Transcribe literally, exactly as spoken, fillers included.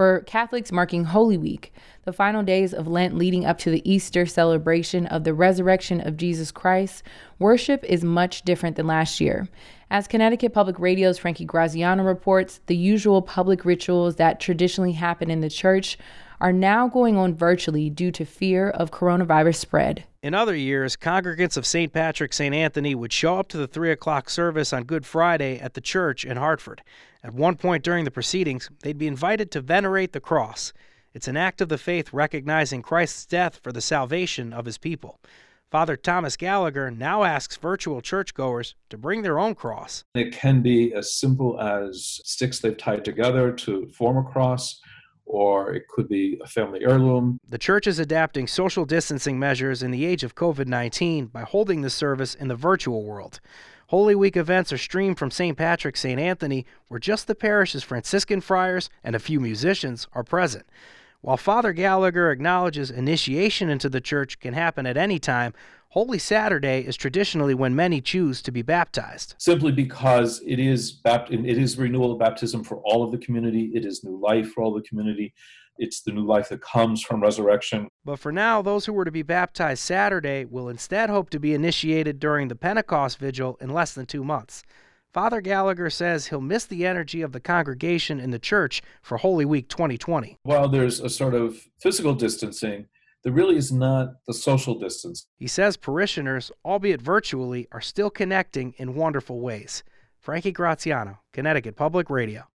For Catholics marking Holy Week, the final days of Lent leading up to the Easter celebration of the resurrection of Jesus Christ, worship is much different than last year. As Connecticut Public Radio's Frankie Graziano reports, the usual public rituals that traditionally happen in the church are now going on virtually due to fear of coronavirus spread. In other years, congregants of Saint Patrick Saint Anthony would show up to the three o'clock service on Good Friday at the church in Hartford. At one point during the proceedings, they'd be invited to venerate the cross. It's an act of the faith recognizing Christ's death for the salvation of his people. Father Thomas Gallagher now asks virtual churchgoers to bring their own cross. It can be as simple as sticks they've tied together to form a cross, or it could be a family heirloom. The church is adapting social distancing measures in the age of covid nineteen by holding the service in the virtual world. Holy Week events are streamed from Saint Patrick Saint Anthony, where just the parish's Franciscan friars and a few musicians are present. While Father Gallagher acknowledges initiation into the church can happen at any time, Holy Saturday is traditionally when many choose to be baptized. Simply because it is bapt- it is renewal of baptism for all of the community. It is new life for all the community. It's the new life that comes from resurrection. But for now, those who were to be baptized Saturday will instead hope to be initiated during the Pentecost Vigil in less than two months. Father Gallagher says he'll miss the energy of the congregation in the church for Holy Week twenty twenty. While there's a sort of physical distancing, there really is not the social distance. He says parishioners, albeit virtually, are still connecting in wonderful ways. Frankie Graziano, Connecticut Public Radio.